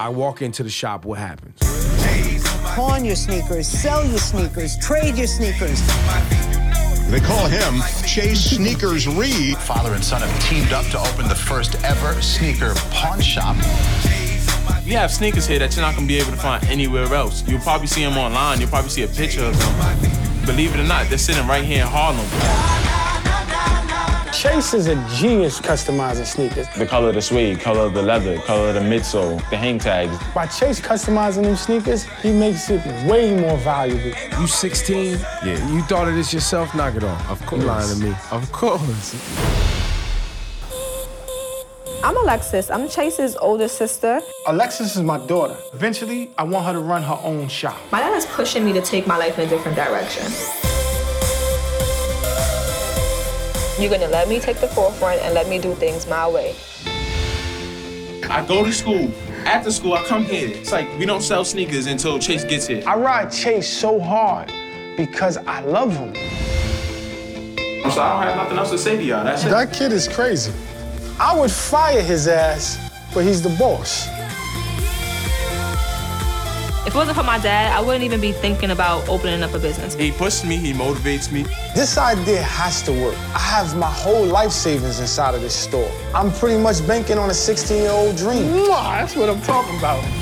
I walk into the shop, what happens? Pawn your sneakers, sell your sneakers, trade your sneakers. They call him Chase Sneakers Reed. Father and son have teamed up to open the first ever sneaker pawn shop. You have sneakers here that you're not gonna be able to find anywhere else. You'll probably see them online, you'll probably see a picture of them. Believe it or not, they're sitting right here in Harlem. Chase is a genius customizing sneakers. The color of the suede, color of the leather, color of the midsole, the hang tags. By Chase customizing them sneakers, he makes it way more valuable. You 16? Yeah. You thought of this yourself? Knock it off. Of course. You lying to me. Of course. I'm Alexis. I'm Chase's older sister. Alexis is my daughter. Eventually, I want her to run her own shop. My dad is pushing me to take my life in a different direction. You're gonna let me take the forefront and let me do things my way. I go to school. After school, I come here. It's like we don't sell sneakers until Chase gets here. I ride Chase so hard because I love him. So I don't have nothing else to say to y'all. That's it. That kid is crazy. I would fire his ass, but he's the boss. If it wasn't for my dad, I wouldn't even be thinking about opening up a business. He pushes me, he motivates me. This idea has to work. I have my whole life savings inside of this store. I'm pretty much banking on a 16-year-old dream. That's what I'm talking about.